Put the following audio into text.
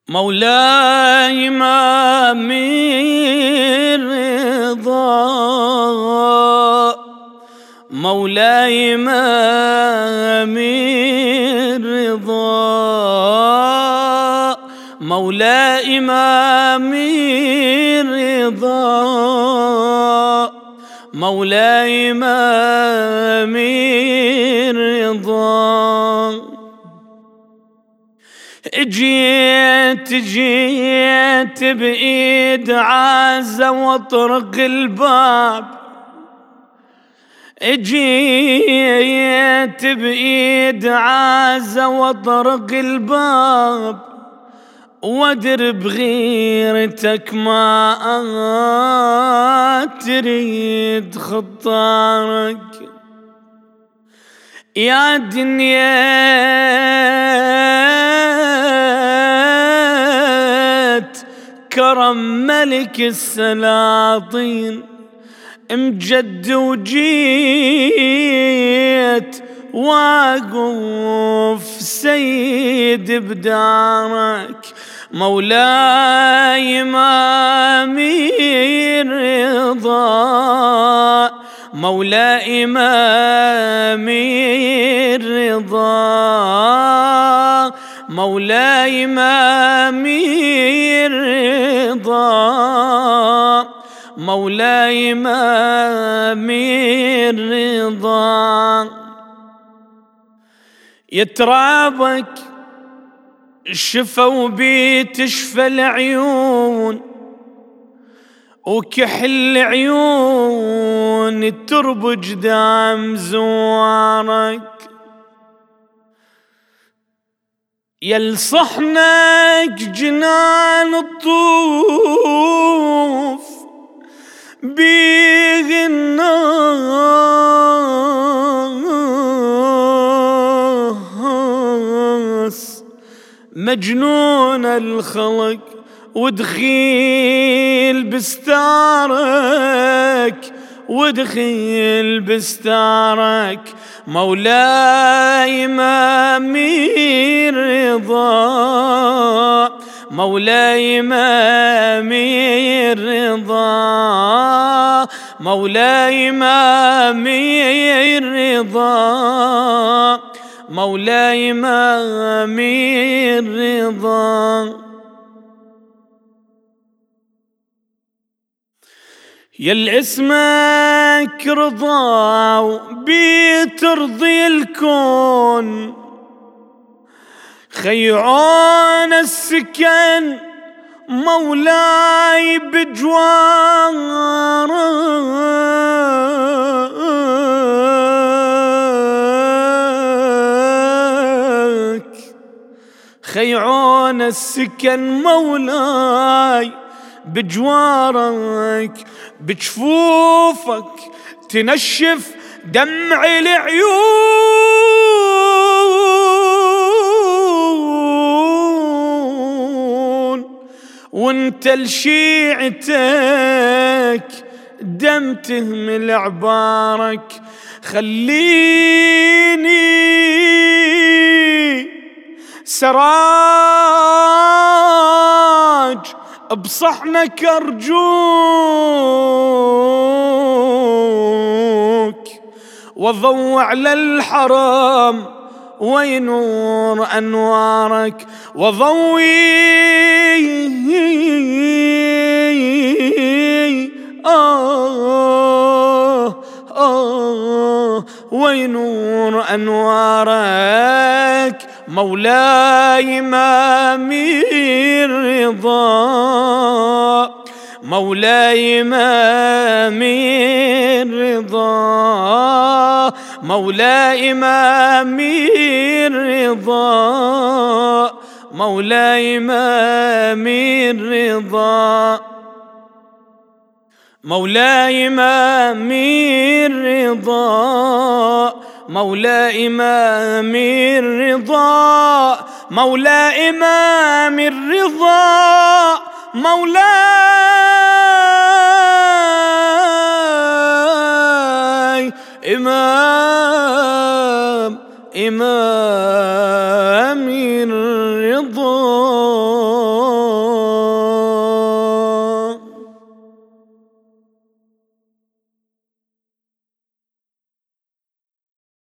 مولاي ما من رضا، مولاي ما من رضا، مولاي ما من رضا، مولاي ما من رضا. جيت بإيد عازة واطرق الباب، جيت بإيد عازة واطرق الباب، وادر بغيرتك ما تريد خطارك يا دنيا. كرم ملك السلاطين امجد وجيت واقف سيد بدارك. مولاي ما من رضا، مولاي ما من رضا، مولاي ما من رضا، مولاي ما من رضا. يترابك الشفا وبتشفى العيون، وكحل عيون تربج دام زوارك. يلصحنك جنان الطوف بيه الناس، مجنون الخلق ودخيل بستارك، ودخيل بستارك. مولاي ما من رضا، مولاي ما من رضا، مولاي ما من رضا، مولاي ما من رضا. يل اسمك رضا وبترضي الكون، خيعون السكن مولاي بجوارك، خيعون السكن مولاي بجوارك. بجفوفك تنشف دمع العيون، وانت لشيعتك دم تهمل عبارك. خليني سراج بصحنك أرجوك، وضوع على الحرام وينور أنوارك. وضوي وينور أنوارك. مولاي ما من رضا، مولاي ما من رضا، مولاي ما من رضا، مولاي ما من رضا، مولاي ما من رضا، مولاي ما من رضا، مولاي ما من رضا، مولاي إمام من رضا. الرضا.